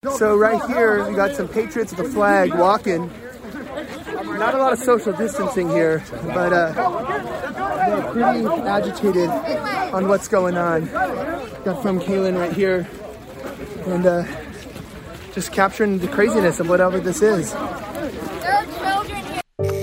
So right here, we got some patriots with a flag walking. Not a lot of social distancing here, but they're pretty agitated on what's going on. Got from Kaylin right here, and just capturing the craziness of whatever this is. There are children here.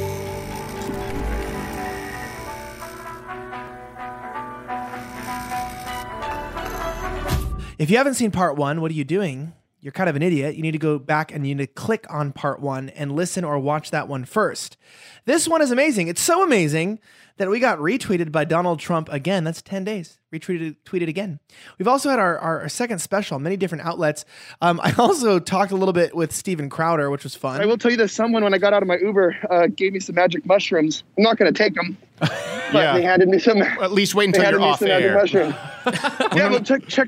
If you haven't seen part one, what are you doing? You're kind of an idiot. You need to go back and you need to click on part one and listen or watch that one first. This one is amazing. It's so amazing that we got retweeted by Donald Trump again. That's 10 days. Tweeted again. We've also had our second special, many different outlets. I also talked a little bit with Steven Crowder, which was fun. I will tell you this. Someone, when I got out of my Uber, gave me some magic mushrooms. I'm not going to take them. But they handed me some. At least wait until you're off air. Yeah, well, check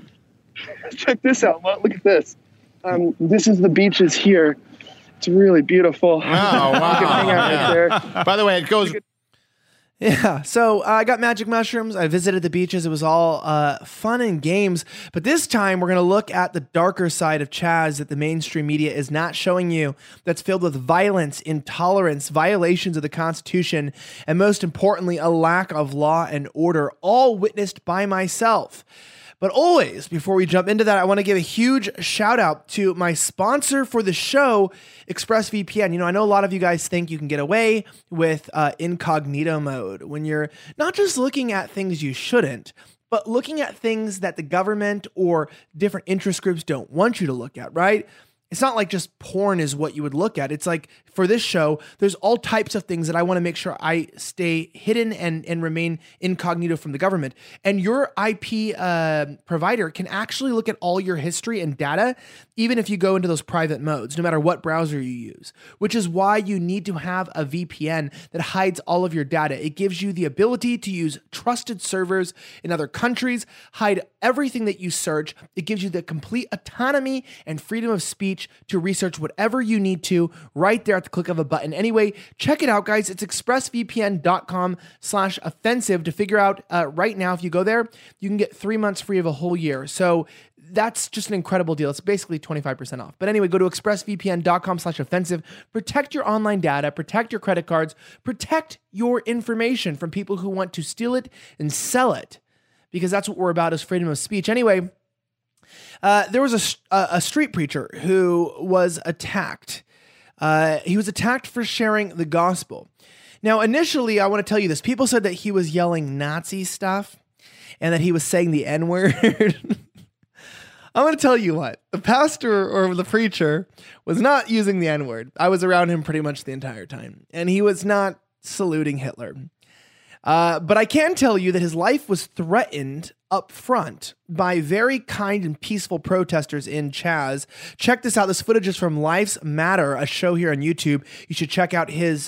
this out. Look at this. This is the beaches here. It's really beautiful. Oh, wow. You can hang out right there. By the way, it goes... Yeah, so I got magic mushrooms. I visited the beaches. It was all fun and games. But this time, we're going to look at the darker side of Chaz that the mainstream media is not showing you, that's filled with violence, intolerance, violations of the Constitution, and most importantly, a lack of law and order, all witnessed by myself. But always, before we jump into that, I want to give a huge shout out to my sponsor for the show, ExpressVPN. You know, I know a lot of you guys think you can get away with incognito mode when you're not just looking at things you shouldn't, but looking at things that the government or different interest groups don't want you to look at, right? It's not like just porn is what you would look at. It's like for this show, there's all types of things that I want to make sure I stay hidden and remain incognito from the government. And your IP provider can actually look at all your history and data, even if you go into those private modes, no matter what browser you use, which is why you need to have a VPN that hides all of your data. It gives you the ability to use trusted servers in other countries, hide everything that you search. It gives you the complete autonomy and freedom of speech to research whatever you need to right there at the click of a button. Anyway, check it out, guys. It's expressvpn.com/offensive to figure out right now. If you go there, you can get 3 months free of a whole year. So that's just an incredible deal. It's basically 25% off. But anyway, go to expressvpn.com/offensive. Protect your online data, protect your credit cards, protect your information from people who want to steal it and sell it, because that's what we're about, is freedom of speech. Anyway, there was a street preacher who was attacked. He was attacked for sharing the gospel. Now, initially, I want to tell you this. People said that he was yelling Nazi stuff and that he was saying the N-word. I'm going to tell you what. The pastor or the preacher was not using the N-word. I was around him pretty much the entire time. And he was not saluting Hitler. But I can tell you that his life was threatened up front by very kind and peaceful protesters in Chaz. Check this out. This footage is from Lives Matter, a show here on YouTube. You should check out his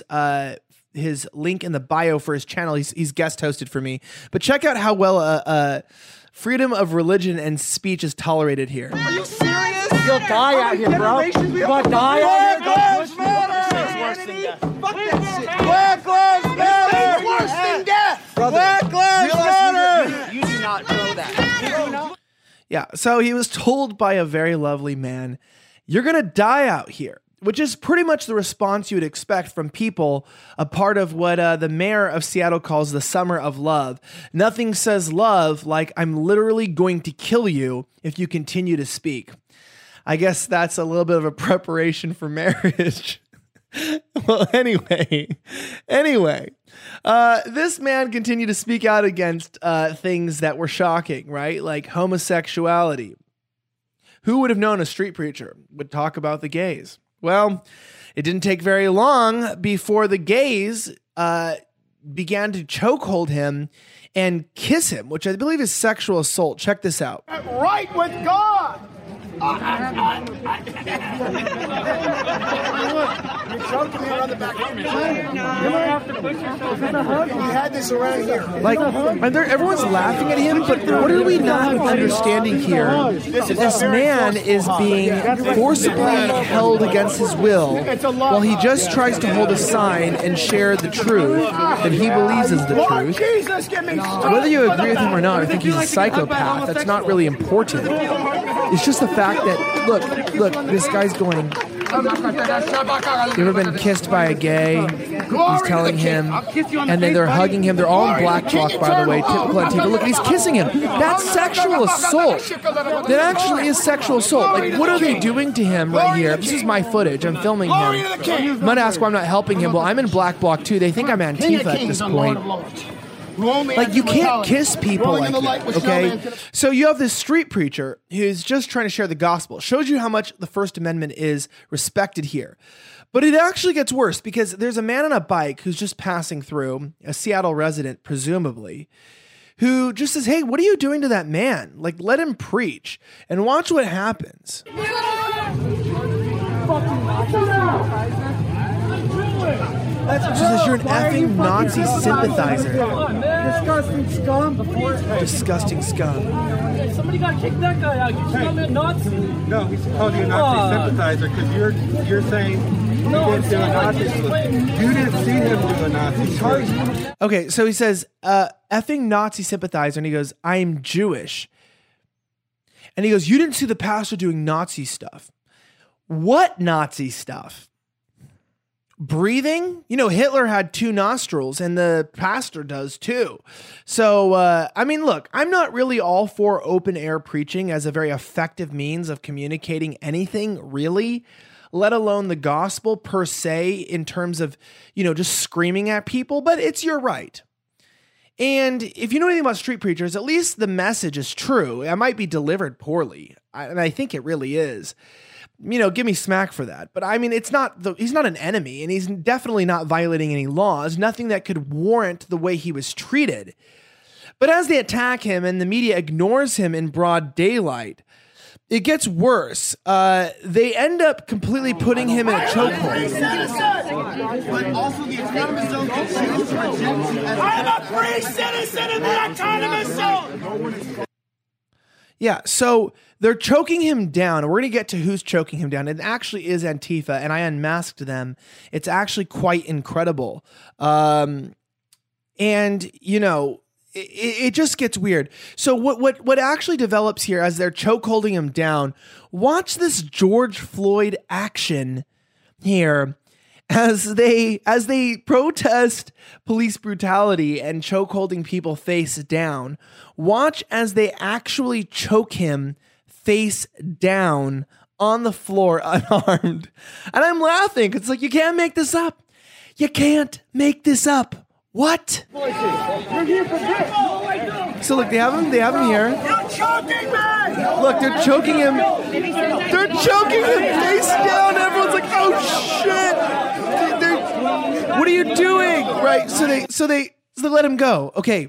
link in the bio for his channel. He's guest hosted for me. But check out how well freedom of religion and speech is tolerated here. Are you serious? You'll die out here, bro. You'll die out here. Fuck that shit. Black Lives Matter. Worse than death. Black Lives Matter. You do not know that. Yeah, so he was told by a very lovely man, you're going to die out here, which is pretty much the response you would expect from people, a part of what the mayor of Seattle calls the summer of love. Nothing says love like I'm literally going to kill you if you continue to speak. I guess that's a little bit of a preparation for marriage. Well, anyway, this man continued to speak out against things that were shocking, right? Like homosexuality. Who would have known a street preacher would talk about the gays? Well, it didn't take very long before the gays began to chokehold him and kiss him, which I believe is sexual assault. Check this out. Right with God. You're choking me around the back. You had this around here. Like, everyone's laughing at him, but what are we not understanding here? This man is being forcibly held against his will while he just tries to hold a sign and share the truth that he believes is the truth. Whether you agree with him or not, or think he's a psychopath, that's not really important. It's just the fact fact that, look, this guy's going, you ever been kissed by a gay? He's telling him, and then they're hugging him. They're all in black bloc, by the way, typical Antifa. Look, he's kissing him. That's sexual assault. That actually is sexual assault. Like, what are they doing to him right here? This is my footage. I'm filming him. I'm going to ask why I'm not helping him. Well, I'm in black bloc, too. They think I'm Antifa at this point. Like, you can't kiss people like that, okay? So you have this street preacher who's just trying to share the gospel. Shows you how much the First Amendment is respected here. But it actually gets worse because there's a man on a bike who's just passing through, a Seattle resident, presumably, who just says, hey, what are you doing to that man? Like, let him preach and watch what happens. She says you're an effing Nazi sympathizer. Disgusting scum. Disgusting scum. Hey, somebody got to kick that guy out. You just called me a Nazi. No, he's called you a Nazi sympathizer because you're saying he didn't do a Nazi. You didn't see him do a Nazi. Okay, so he says, effing Nazi sympathizer, and he goes, I am Jewish. And he goes, you didn't see the pastor doing Nazi stuff. What Nazi stuff? Breathing? You know, Hitler had 2 nostrils and the pastor does too. So, I mean, look, I'm not really all for open air preaching as a very effective means of communicating anything, really, let alone the gospel per se in terms of, you know, just screaming at people, but it's your right. And if you know anything about street preachers, at least the message is true. It might be delivered poorly, and I think it really is. You know, give me smack for that. But I mean, he's not an enemy, and he's definitely not violating any laws, nothing that could warrant the way he was treated. But as they attack him and the media ignores him in broad daylight, it gets worse. They end up completely putting him in a chokehold. I'm a free citizen in the autonomous zone. Yeah, so they're choking him down, and we're going to get to who's choking him down. It actually is Antifa, and I unmasked them. It's actually quite incredible. And, you know, it just gets weird. So what actually develops here as they're chokeholding him down, watch this George Floyd action here as they protest police brutality and chokeholding people face down. Watch as they actually choke him face down on the floor unarmed. And I'm laughing. It's like, you can't make this up. You can't make this up. What? So look, they have him here. You're choking me! Look, they're choking him. They're choking him face down. Everyone's like, oh shit. What are you doing? Right. So they let him go. Okay.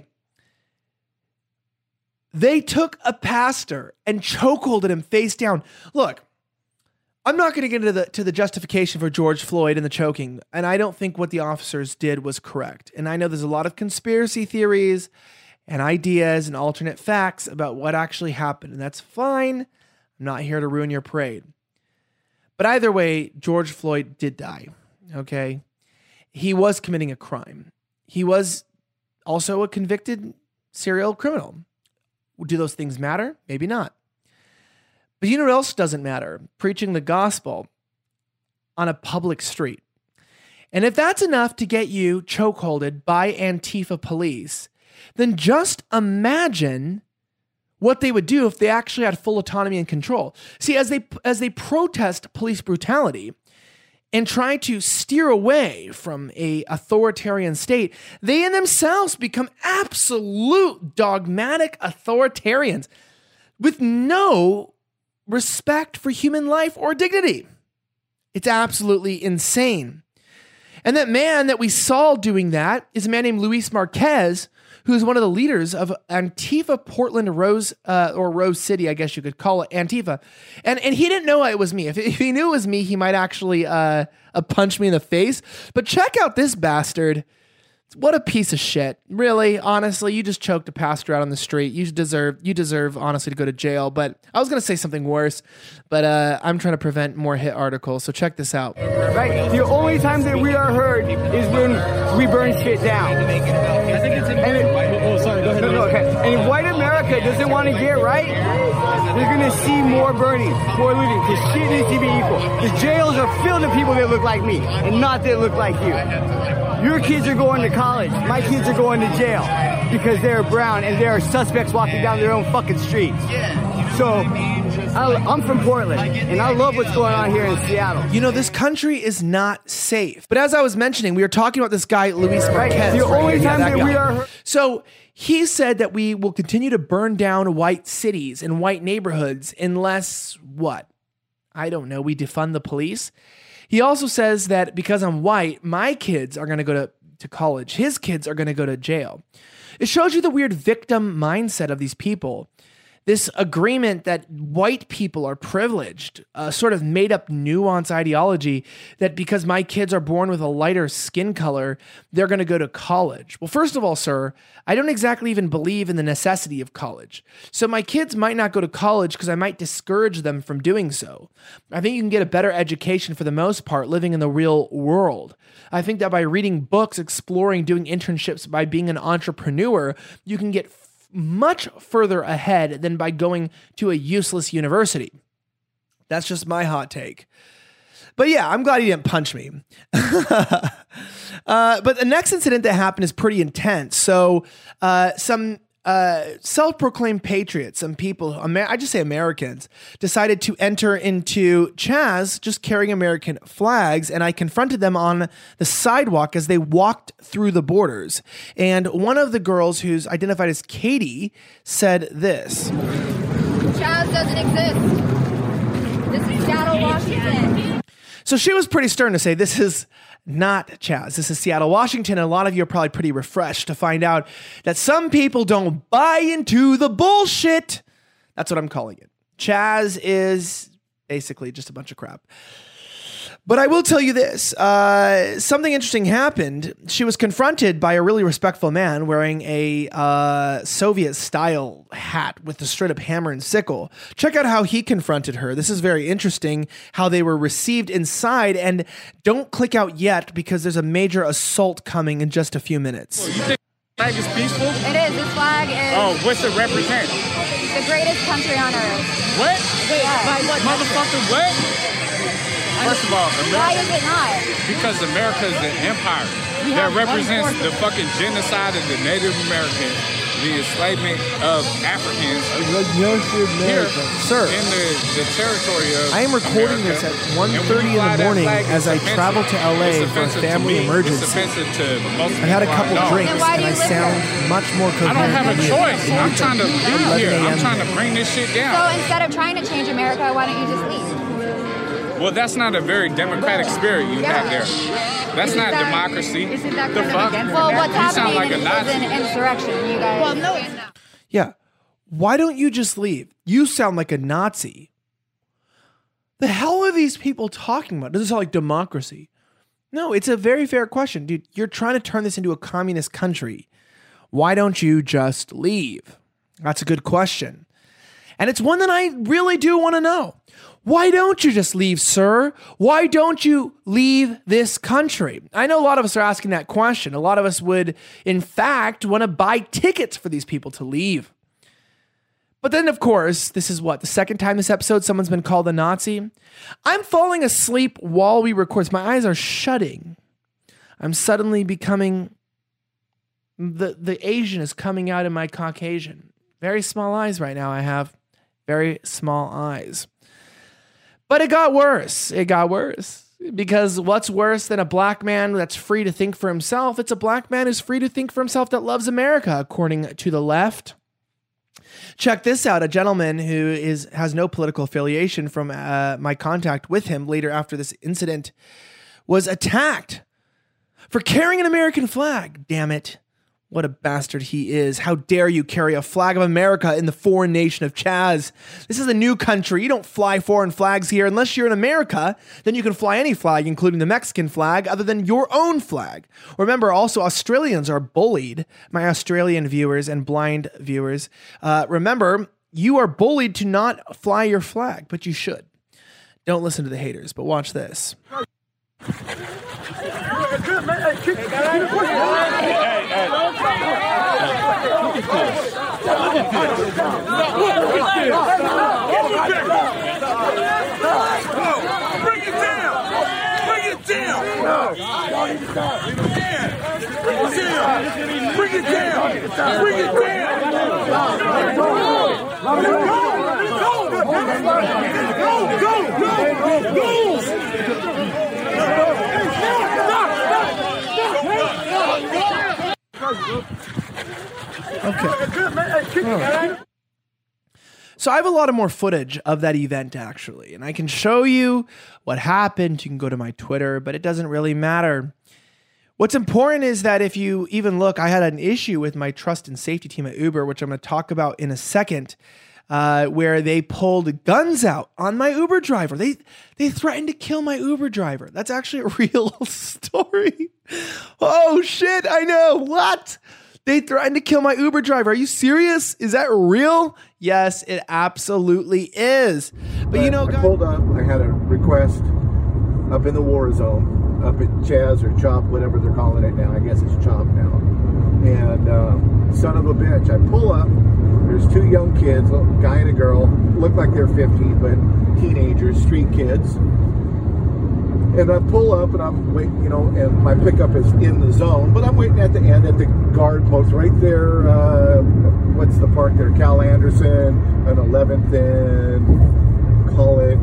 They took a pastor and chokeholded him face down. Look, I'm not going to get into the justification for George Floyd and the choking, and I don't think what the officers did was correct. And I know there's a lot of conspiracy theories and ideas and alternate facts about what actually happened, and that's fine. I'm not here to ruin your parade. But either way, George Floyd did die, okay? He was committing a crime. He was also a convicted serial criminal. Do those things matter? Maybe not. But you know what else doesn't matter? Preaching the gospel on a public street. And if that's enough to get you chokeholded by Antifa police, then just imagine what they would do if they actually had full autonomy and control. See, as they protest police brutality and try to steer away from an authoritarian state, they in themselves become absolute dogmatic authoritarians with no respect for human life or dignity. It's absolutely insane. And that man that we saw doing that is a man named Luis Marquez, who is one of the leaders of Antifa Portland Rose City, I guess you could call it Antifa. And he didn't know it was me. If he knew it was me, he might actually punch me in the face. But check out this bastard. What a piece of shit. Really, honestly, you just choked a pastor out on the street. You deserve honestly to go to jail. But I was going to say something worse, but I'm trying to prevent more hit articles. So check this out. Right? The only time that we are heard is when we burn shit down. And in white America doesn't want to get right, they're going to see more burning, more looting, because shit needs to be equal. The jails are filled with people that look like me and not that look like you. Your kids are going to college. My kids are going to jail because they're brown and there are suspects walking down their own fucking streets. So I'm from Portland, and I love what's going on here in Seattle. You know, this country is not safe. But as I was mentioning, we were talking about this guy, Luis Marquez. The only time that we are... So he said that we will continue to burn down white cities and white neighborhoods unless, what? I don't know, we defund the police? He also says that because I'm white, my kids are going to go to college. His kids are going to go to jail. It shows you the weird victim mindset of these people. This agreement that white people are privileged, a sort of made up nuance ideology that because my kids are born with a lighter skin color, they're going to go to college. Well, first of all, sir, I don't exactly even believe in the necessity of college. So my kids might not go to college because I might discourage them from doing so. I think you can get a better education for the most part living in the real world. I think that by reading books, exploring, doing internships, by being an entrepreneur, you can get much further ahead than by going to a useless university. That's just my hot take. But yeah, I'm glad he didn't punch me. But the next incident that happened is pretty intense. So some self-proclaimed patriots, some people, I just say Americans, decided to enter into Chaz just carrying American flags, and I confronted them on the sidewalk as they walked through the borders. And one of the girls, who's identified as Katie, said this. Chaz doesn't exist. This is Seattle, Washington. So she was pretty stern to say, this is not Chaz. This is Seattle, Washington. And a lot of you are probably pretty refreshed to find out that some people don't buy into the bullshit. That's what I'm calling it. Chaz is basically just a bunch of crap. But I will tell you this. Something interesting happened. She was confronted by a really respectful man wearing a Soviet-style hat with a straight-up hammer and sickle. Check out how he confronted her. This is very interesting, how they were received inside. And don't click out yet because there's a major assault coming in just a few minutes. Well, you think the flag is peaceful? It is. This flag is... Oh, what's it represent? The greatest country on earth. What? Yeah. Motherfucker, what? First of all, why is it not? Because America is an empire that represents the fucking genocide of the Native Americans, the enslavement of Africans here Sir, in the territory of I am recording America. this at 1:30 in the morning as I travel to LA for a family emergency. I had a couple drinks and I sound much more coherent. I don't have a than you. choice. I'm trying to leave here. I'm trying to bring this shit down. So instead of trying to change America, why don't you just leave? Well, that's not a very democratic spirit you have there. That's not democracy. Isn't that the fuck? Well, what's you sound like a happening Nazi. is an insurrection, you guys. Well, no. Yeah. Why don't you just leave? You sound like a Nazi. The hell are these people talking about? Does it sound like democracy? No, it's a very fair question. Dude, you're trying to turn this into a communist country. Why don't you just leave? That's a good question. And it's one that I really do want to know. Why don't you just leave, sir? Why don't you leave this country? I know a lot of us are asking that question. A lot of us would, in fact, want to buy tickets for these people to leave. But then, of course, this is what, the second time this episode someone's been called a Nazi? I'm falling asleep while we record. My eyes are shutting. I'm suddenly becoming, the Asian is coming out of my Caucasian. Very small eyes right now I have. Very small eyes. But it got worse. It got worse. Because what's worse than a black man that's free to think for himself? It's a black man who's free to think for himself that loves America, according to the left. Check this out. A gentleman who has no political affiliation from my contact with him later after this incident was attacked for carrying an American flag. Damn it. What a bastard he is. How dare you carry a flag of America in the foreign nation of Chaz? This is a new country. You don't fly foreign flags here. Unless you're in America, then you can fly any flag, including the Mexican flag, other than your own flag. Remember, also, Australians are bullied. My Australian viewers and blind viewers. Remember, you are bullied to not fly your flag, but you should. Don't listen to the haters, but watch this. Bring it down! Bring it down! Okay. So I have a lot of more footage of that event, actually, and I can show you what happened. You can go to my Twitter, but it doesn't really matter. What's important is that if you even look, I had an issue with my trust and safety team at Uber, which I'm going to talk about in a second, where they pulled guns out on my Uber driver. They threatened to kill my Uber driver. That's actually a real story. Oh, shit, I know. What? They threatened to kill my Uber driver. Are you serious? Is that real? Yes, it absolutely is. But you know, I pulled up. I had a request up in the war zone, up at Chaz or Chop, whatever they're calling it now. I guess it's Chop now. And son of a bitch, I pull up. There's two young kids, a guy and a girl. Look like they're 15, but teenagers, street kids. And I pull up and I'm waiting, you know, and my pickup is in the zone, but I'm waiting at the end at the guard post right there. What's the park there? Cal Anderson, and 11th and call it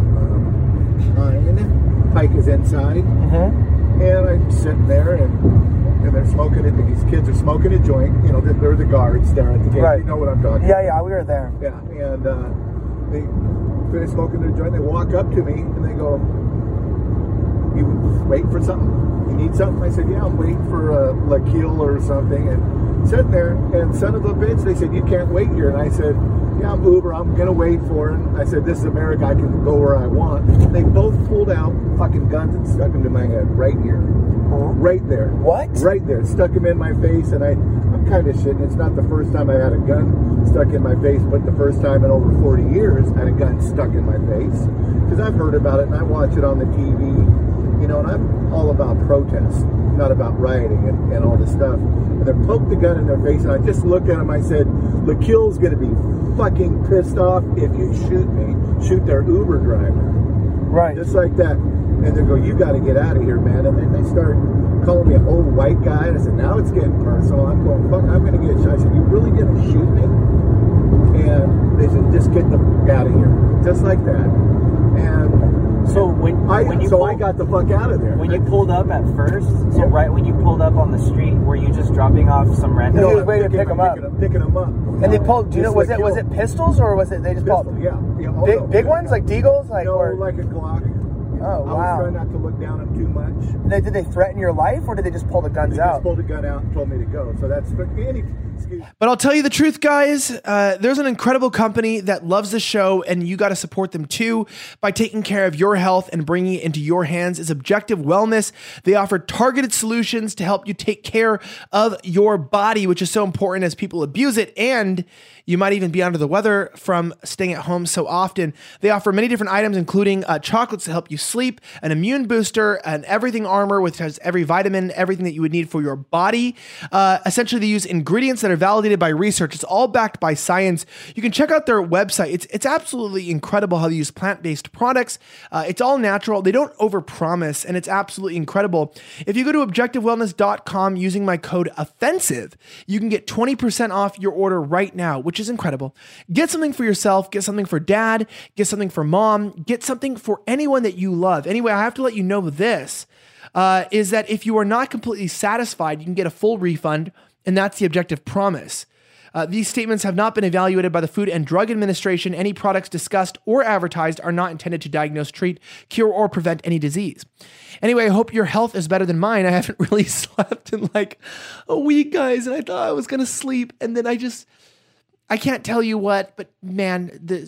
9. Pike is inside. And I'm sitting there and they're smoking it. These kids are smoking a joint. You know, they're the guards there at the gate. Right. You know what I'm talking about. Yeah, we were there. Yeah, and they finish smoking their joint. They walk up to me and they go, "You waiting for something? You need something?" I said, "Yeah, I'm waiting for a Lakil or something." And sitting there, and son of a bitch, they said, "You can't wait here." And I said, "Yeah, I'm Uber. I'm going to wait for it." And I said, "This is America. I can go where I want." They both pulled out fucking guns and stuck them to my head right here. Right there. What? Right there. Stuck them in my face, and I'm kind of shitting. It's not the first time I had a gun stuck in my face, but the first time in over 40 years I had a gun stuck in my face. Because I've heard about it, and I watch it on the TV. You know, and I'm all about protest, not about rioting and all this stuff. And they poked the gun in their face, and I just looked at them. I said, "Lakil's going to be fucking pissed off if you shoot me. Shoot their Uber driver." Right. Just like that. And they go, "You got to get out of here, man." And then they start calling me an old white guy. And I said, "Now it's getting personal." I'm going, "Fuck, I'm going to get shot." I said, "You really going to shoot me?" And they said, "Just get the out of here." Just like that. And so I got the fuck out of there. When you pulled up at first, so right when you pulled up on the street, were you just dropping off some random? No, he was waiting to pick them up. Picking them up. And they pulled. Do you know? Was it pistols or was it they just pulled? Yeah. Big ones like Deagles, like like a Glock. Oh, wow. I was trying not to look down them too much. Did they threaten your life, or did they just pull the guns out? They just pulled the gun out and told me to go. So that's But I'll tell you the truth, guys. There's an incredible company that loves the show, and you got to support them too by taking care of your health and bringing it into your hands. Is Objective Wellness. They offer targeted solutions to help you take care of your body, which is so important as people abuse it, and you might even be under the weather from staying at home so often. They offer many different items, including chocolates to help you sleep, an immune booster, an everything armor, which has every vitamin, everything that you would need for your body. Essentially, they use ingredients that are validated by research. It's all backed by science. You can check out their website. It's absolutely incredible how they use plant-based products. It's all natural. They don't overpromise, and it's absolutely incredible. If you go to objectivewellness.com using my code OFFENSIVE, you can get 20% off your order right now, which is incredible. Get something for yourself, get something for dad, get something for mom, get something for anyone that you love. Anyway, I have to let you know this, is that if you are not completely satisfied, you can get a full refund, and that's the Objective promise. These statements have not been evaluated by the Food and Drug Administration. Any products discussed or advertised are not intended to diagnose, treat, cure, or prevent any disease. Anyway, I hope your health is better than mine. I haven't really slept in like a week, guys, and I thought I was going to sleep, and then I can't tell you what, but man,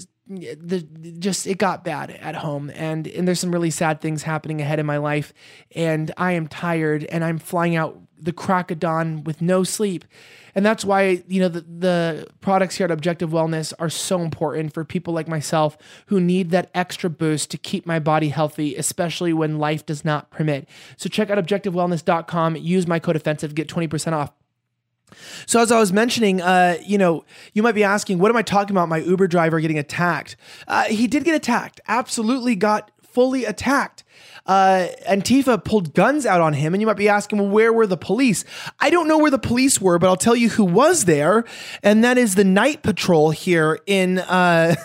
it got bad at home, and there's some really sad things happening ahead in my life, and I am tired, and I'm flying out the crack of dawn with no sleep. And that's why, the products here at Objective Wellness are so important for people like myself who need that extra boost to keep my body healthy, especially when life does not permit. So check out objectivewellness.com, use my code OFFENSIVE, get 20% off. So as I was mentioning, you might be asking, what am I talking about? My Uber driver getting attacked. He did get attacked. Absolutely got fully attacked. Antifa pulled guns out on him, and you might be asking, well, where were the police? I don't know where the police were, but I'll tell you who was there, and that is the night patrol here in the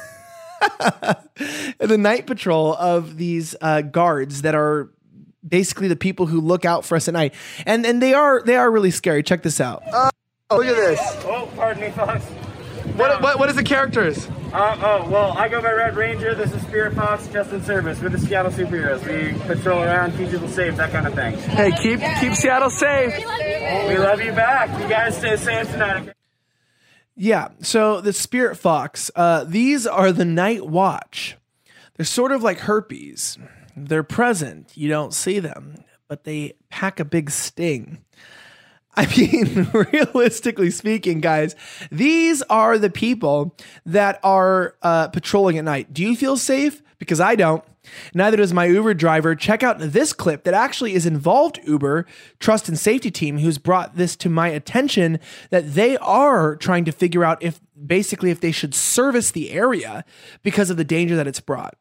night patrol of these guards that are basically the people who look out for us at night, and they are really scary. Check this out. Look at this. Oh, pardon me, Fox. What is the characters? Well, I go by Red Ranger. This is Spirit Fox, just in service. We're the Seattle Superheroes. We patrol around, keep people safe, that kind of thing. Hey, keep Seattle safe. We love you back. You guys stay safe tonight. Okay? Yeah, so the Spirit Fox, these are the Night Watch. They're sort of like herpes. They're present. You don't see them, but they pack a big sting. I mean, realistically speaking, guys, these are the people that are patrolling at night. Do you feel safe? Because I don't. Neither does my Uber driver. Check out this clip that actually is involved Uber Trust and Safety Team, who's brought this to my attention, that they are trying to figure out if they should service the area because of the danger that it's brought.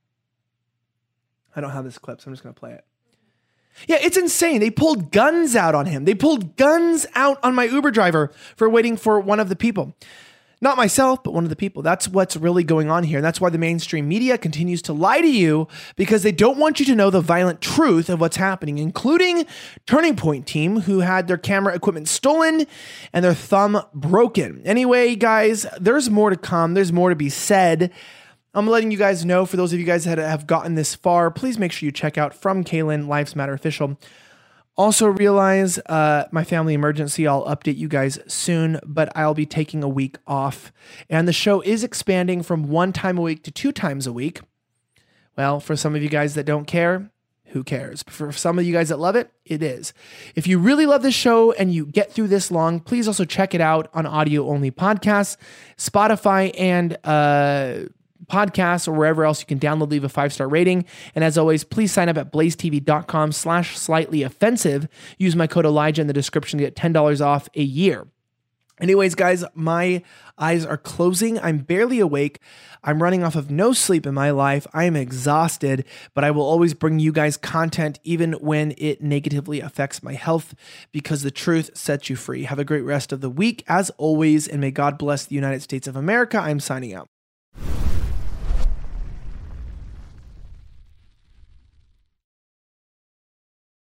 I don't have this clip, so I'm just going to play it. Yeah, it's insane. They pulled guns out on him. They pulled guns out on my Uber driver for waiting for one of the people. Not myself, but one of the people. That's what's really going on here. And that's why the mainstream media continues to lie to you, because they don't want you to know the violent truth of what's happening, including Turning Point team, who had their camera equipment stolen and their thumb broken. Anyway, guys, there's more to come. There's more to be said. I'm letting you guys know, for those of you guys that have gotten this far, please make sure you check out From Kaylin, Lives Matter Official. Also realize my family emergency. I'll update you guys soon, but I'll be taking a week off. And the show is expanding from 1 time a week to 2 times a week. Well, for some of you guys that don't care, who cares? For some of you guys that love it, it is. If you really love this show and you get through this long, please also check it out on audio-only podcasts, Spotify, and podcasts, or wherever else you can download, leave a 5-star rating. And as always, please sign up at blazetv.com/slightly-offensive. Use my code Elijah in the description to get $10 off a year. Anyways, guys, my eyes are closing. I'm barely awake. I'm running off of no sleep in my life. I am exhausted, but I will always bring you guys content even when it negatively affects my health, because the truth sets you free. Have a great rest of the week, as always, and may God bless the United States of America. I'm signing out.